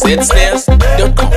zsnares.com.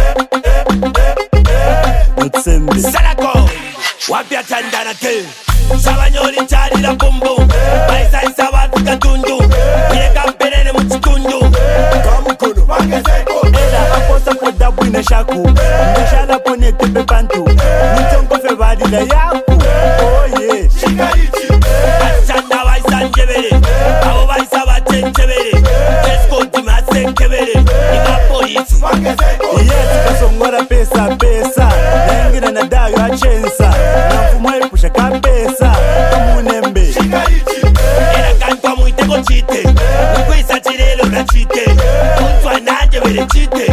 Salako, wapia chandana te. Sabanyoli chari la bumbu. Baisa isa wafika tundu. Ile kampelele mchitundu. Kamukono Eda aposa kwa dabu ina shaku Ndashala pone tepe pantu Nitongo febadi la yaku Oh yeah Shikaichi Achanda waisa njebele Awo waisa wachenchebele Kesko tima senkebele Ima polisi Yes kasongora pesa Naingira na dayo achensa Na mfumo epusha ka pesa Kamunembe Shikaichi Era kantwa muiteko chite Nukwisa chirelo na chite Kuntwa najebele chite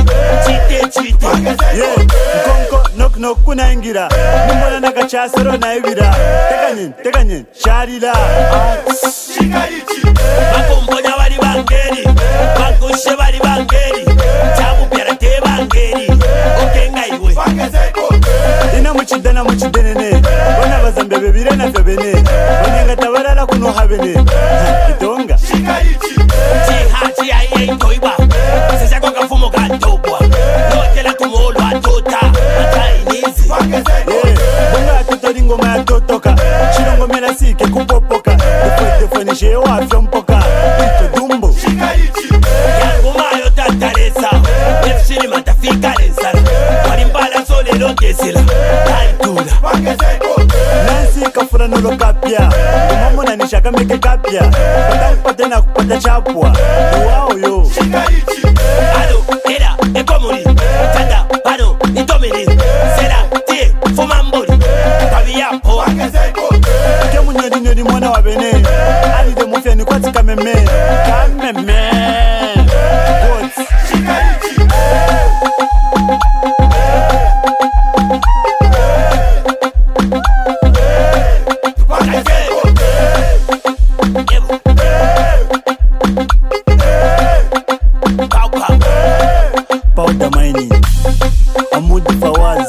Yeah, mkonko nok kunaingira Nimbona nakachasero naibira Tekanyin, sharila Shikaichi Makumponya wali bangeri Makushe wali bangeri Chabu piara te bangeri Okenga iwe Ina muchidenene Wana bazambe bebire na febene Wanyenga tawarala kuno habene Itonga Shikaichi Chihachi ya iye itoiba Sisa kwa kafumo kantopwa Notela tumolo atota Matainizi Bunga atotori ngoma ya totoka Shirongo mena sike kupopoka Defo sheo afyo mpoka Ito dumbo Shikaichi Yangu mayo tataresa Nefshiri matafika lensala Walimbala sole lotesila Taitula Nansi kafura nulo kapya Kumomo na nishaka meke kapya Pata na kupata chapwa Wow yo Shikaichi Alo, era, ekomuri Tanda, pano, nitomiri Sera, tie, fumamburi Kabia, poa Kemu nyori mwana wa bene Alide mufya ni kwa tika meme Kameme Goats Shikaichi Powder mining Amudi Fawaz